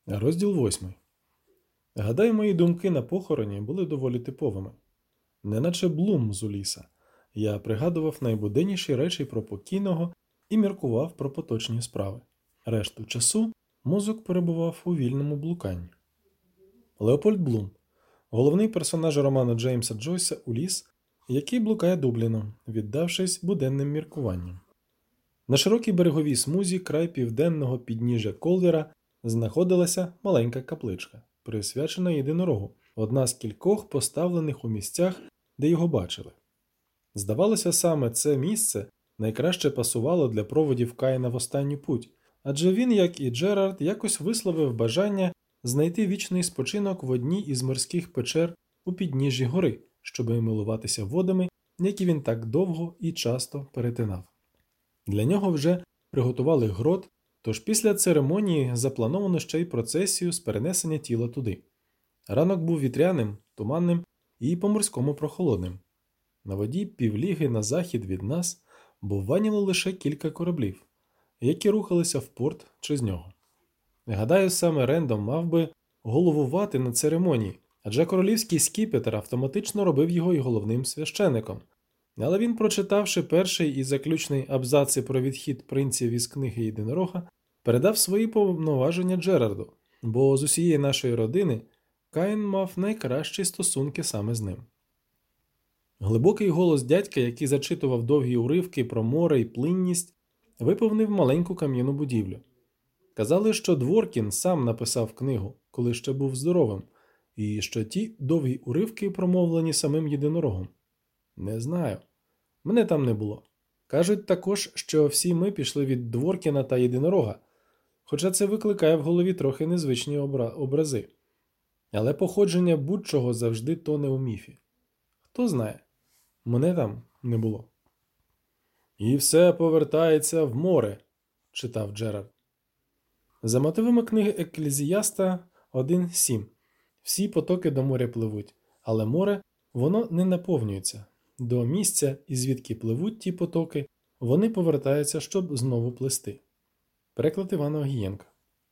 Розділ 8. Гадаю, мої думки на похороні були доволі типовими. Неначе Блум з Уліса. Я пригадував найбуденніші речі про покійного і міркував про поточні справи. Решту часу мозок перебував у вільному блуканні. Леопольд Блум – головний персонаж роману Джеймса Джойса «Уліс», який блукає Дубліном, віддавшись буденним міркуванням. На широкій береговій смузі край південного підніжжя Колвіра знаходилася маленька капличка, присвячена єдинорогу, одна з кількох поставлених у місцях, де його бачили. Здавалося, саме це місце найкраще пасувало для проводів Каїна в останню путь, адже він, як і Джерард, якось висловив бажання знайти вічний спочинок в одній із морських печер у підніжжі гори, щоби милуватися водами, які він так довго і часто перетинав. Для нього вже приготували грот, тож після церемонії заплановано ще й процесію з перенесення тіла туди. Ранок був вітряним, туманним і по-морському прохолодним. На воді півліги на захід від нас бовваніло лише кілька кораблів, які рухалися в порт чи з нього. Гадаю, саме Рендом мав би головувати на церемонії, адже королівський скіпетр автоматично робив його і головним священиком. Але він, прочитавши перший і заключний абзаци про відхід принців із книги Єдинорога, передав свої повноваження Джерарду, бо з усієї нашої родини Каїн мав найкращі стосунки саме з ним. Глибокий голос дядька, який зачитував довгі уривки про море і плинність, виповнив маленьку кам'яну будівлю. Казали, що Дворкін сам написав книгу, коли ще був здоровим, і що ті довгі уривки промовлені самим Єдинорогом. Не знаю. Мене там не було. Кажуть також, що всі ми пішли від Дворкіна та Єдинорога, хоча це викликає в голові трохи незвичні образи. Але походження будь-чого завжди тоне у міфі. Хто знає, мене там не було. «І все повертається в море», – читав Джерард. За мотивами книги Еклезіаста 1.7. Всі потоки до моря пливуть, але море, воно не наповнюється. До місця, і звідки пливуть ті потоки, вони повертаються, щоб знову плисти. Переклад Івана Огієнка.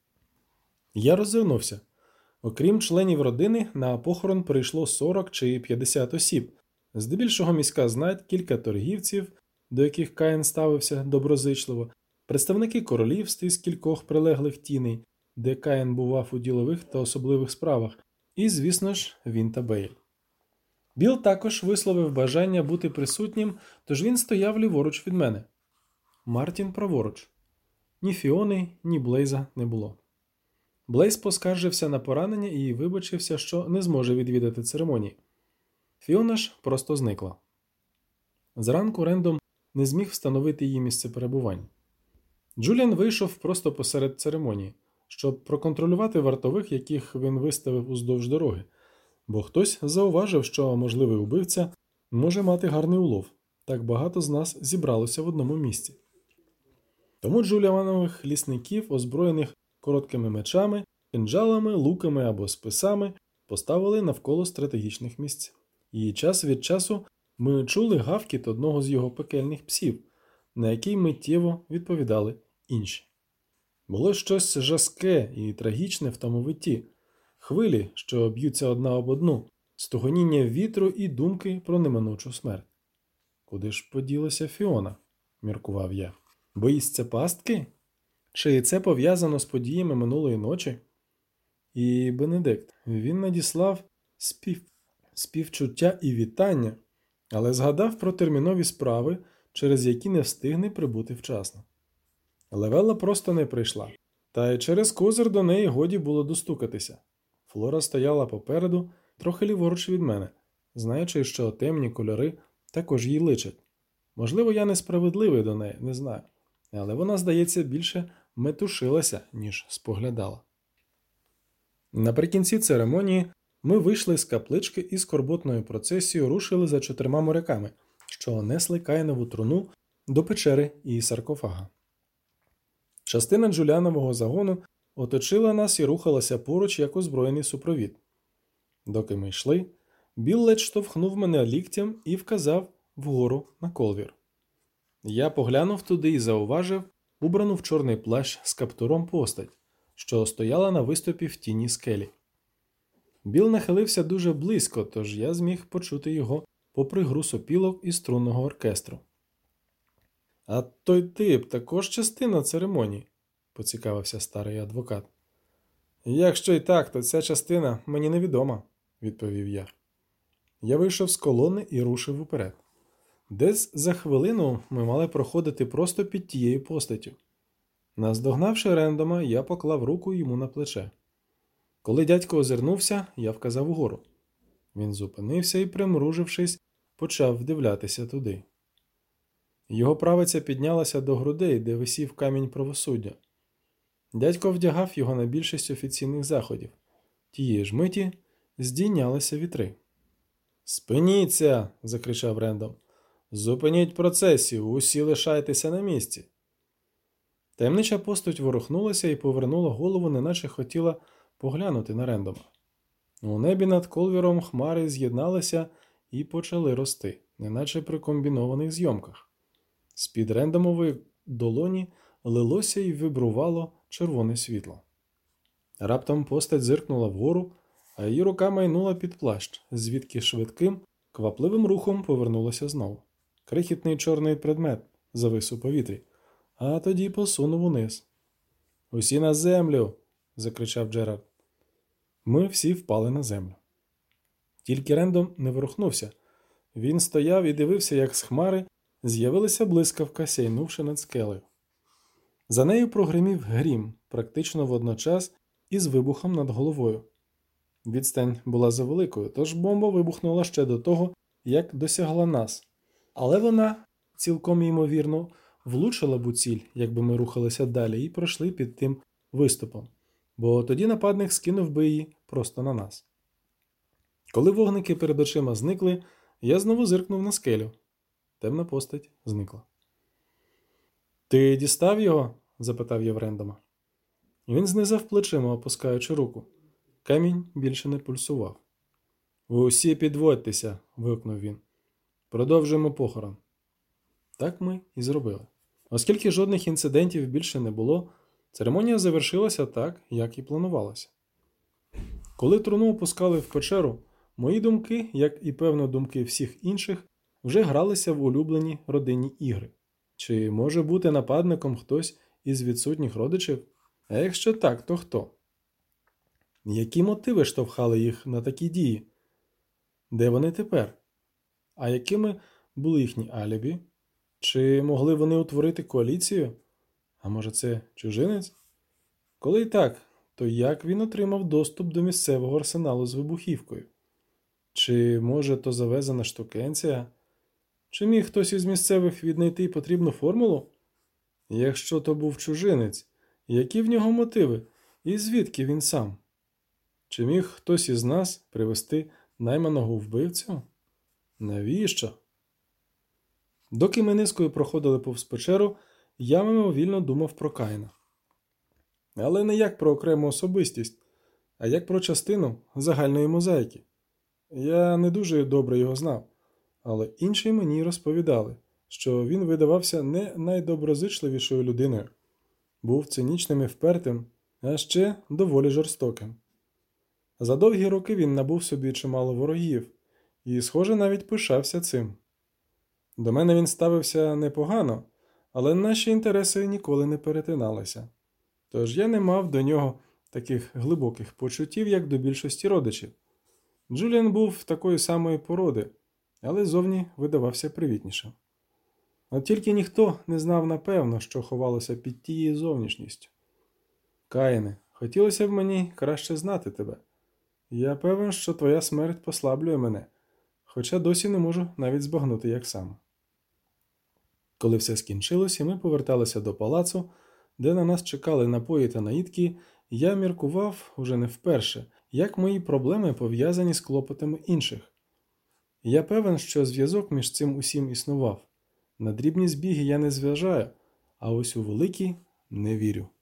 Я роззирнувся. Окрім членів родини, на похорон прийшло 40 чи 50 осіб. Здебільшого міська знать, кілька торгівців, до яких Каїн ставився доброзичливо, представники королівств із кількох прилеглих тіней, де Каїн бував у ділових та особливих справах, і, звісно ж, він та Бейль. Біл також висловив бажання бути присутнім, тож він стояв ліворуч від мене. Мартін праворуч. Ні Фіони, ні Блейза не було. Блейз поскаржився на поранення і вибачився, що не зможе відвідати церемонії. Фіона ж просто зникла. Зранку Рендом не зміг встановити її місце перебування. Джуліан вийшов просто посеред церемонії, щоб проконтролювати вартових, яких він виставив уздовж дороги, бо хтось зауважив, що можливий убивця може мати гарний улов. Так багато з нас зібралося в одному місці. Тому Джуліанових лісників, озброєних короткими мечами, кинджалами, луками або списами, поставили навколо стратегічних місць. І час від часу ми чули гавкіт одного з його пекельних псів, на який миттєво відповідали інші. Було щось жаске і трагічне в тому витті. Хвилі, що б'ються одна об одну, стогоніння вітру і думки про неминучу смерть. «Куди ж поділася Фіона?» – міркував я. «Боїться пастки? Чи це пов'язано з подіями минулої ночі?» І Бенедикт, він надіслав співчуття і вітання, але згадав про термінові справи, через які не встигне прибути вчасно. Левелла просто не прийшла, та й через козир до неї годі було достукатися. Флора стояла попереду, трохи ліворуч від мене, знаючи, що темні кольори також їй личать. Можливо, я несправедливий до неї, не знаю, але вона, здається, більше метушилася, ніж споглядала. Наприкінці церемонії ми вийшли з каплички і скорботною процесією рушили за 4 моряками, що несли Каїнову труну до печери і саркофага. Частина Джуліанового загону оточила нас і рухалася поруч, як озброєний супровід. Доки ми йшли, Біл ледь штовхнув мене ліктям і вказав вгору на Колвір. Я поглянув туди і зауважив убрану в чорний плащ з каптуром постать, що стояла на виступі в тіні скелі. Біл нахилився дуже близько, тож я зміг почути його попри гру сопілок і струнного оркестру. «А той тип також частина церемонії?» – поцікавився старий адвокат. «Якщо й так, то ця частина мені невідома», – відповів я. Я вийшов з колони і рушив уперед. Десь за хвилину ми мали проходити просто під тією постаттю. Наздогнавши Рендома, я поклав руку йому на плече. Коли дядько озирнувся, я вказав угору. Він зупинився і, примружившись, почав вдивлятися туди. Його правиця піднялася до грудей, де висів камінь правосуддя. Дядько вдягав його на більшість офіційних заходів. Тієї ж миті здійнялися вітри. «Спиніться!» – закричав Рендом. «Зупиніть процесію, усі лишайтеся на місці!» Таємнича постать ворухнулася і повернула голову, неначе хотіла поглянути на Рендома. У небі над Колвіром хмари з'єдналися і почали рости, неначе при комбінованих зйомках. З-під Рендомової долоні лилося і вибрувало червоне світло. Раптом постать зиркнула вгору, а її рука майнула під плащ, звідки швидким, квапливим рухом повернулася знову. Крихітний чорний предмет завис у повітрі, а тоді посунув униз. «Усі на землю!» – закричав Джерард. Ми всі впали на землю. Тільки Рендом не ворухнувся. Він стояв і дивився, як з хмари з'явилася блискавка, сяйнувши над скелею. За нею прогримів грім, практично водночас із вибухом над головою. Відстань була завеликою, тож бомба вибухнула ще до того, як досягла нас. Але вона, цілком ймовірно, влучила б у ціль, якби ми рухалися далі і пройшли під тим виступом, бо тоді нападник скинув би її просто на нас. Коли вогники перед очима зникли, я знову зиркнув на скелю. Темна постать зникла. «Ти дістав його?» – запитав я в Рендома. Він знизав плечима, опускаючи руку. Камінь більше не пульсував. «Усі підводьтеся!» – вигукнув він. «Продовжуємо похорон». Так ми і зробили. Оскільки жодних інцидентів більше не було, церемонія завершилася так, як і планувалося. Коли труну опускали в печеру, мої думки, як і певно думки всіх інших, вже гралися в улюблені родинні ігри. Чи може бути нападником хтось із відсутніх родичів? А якщо так, то хто? Які мотиви штовхали їх на такі дії? Де вони тепер? А якими були їхні алібі? Чи могли вони утворити коаліцію? А може це чужинець? Коли і так, то як він отримав доступ до місцевого арсеналу з вибухівкою? Чи може то завезена штукенція? Чи міг хтось із місцевих віднайти потрібну формулу? Якщо то був чужинець, які в нього мотиви і звідки він сам? Чи міг хтось із нас привести найманого вбивцю? Навіщо? Доки ми низкою проходили повз печеру, я мимовільно думав про Каїна. Але не як про окрему особистість, а як про частину загальної мозаїки. Я не дуже добре його знав, але інші мені розповідали, що він видавався не найдоброзичливішою людиною. Був цинічним і впертим, а ще доволі жорстоким. За довгі роки він набув собі чимало ворогів і, схоже, навіть пишався цим. До мене він ставився непогано, але наші інтереси ніколи не перетиналися. Тож я не мав до нього таких глибоких почуттів, як до більшості родичів. Джуліан був такої самої породи, але зовні видавався привітнішим. От тільки ніхто не знав напевно, що ховалося під тією зовнішністю. Каїне, хотілося б мені краще знати тебе. Я певен, що твоя смерть послаблює мене, хоча досі не можу навіть збагнути, як саме. Коли все скінчилось і ми поверталися до палацу, де на нас чекали напої та наїдки, я міркував уже не вперше, як мої проблеми пов'язані з клопотами інших. Я певен, що зв'язок між цим усім існував. На дрібні збіги я не зважаю, а ось у великі не вірю.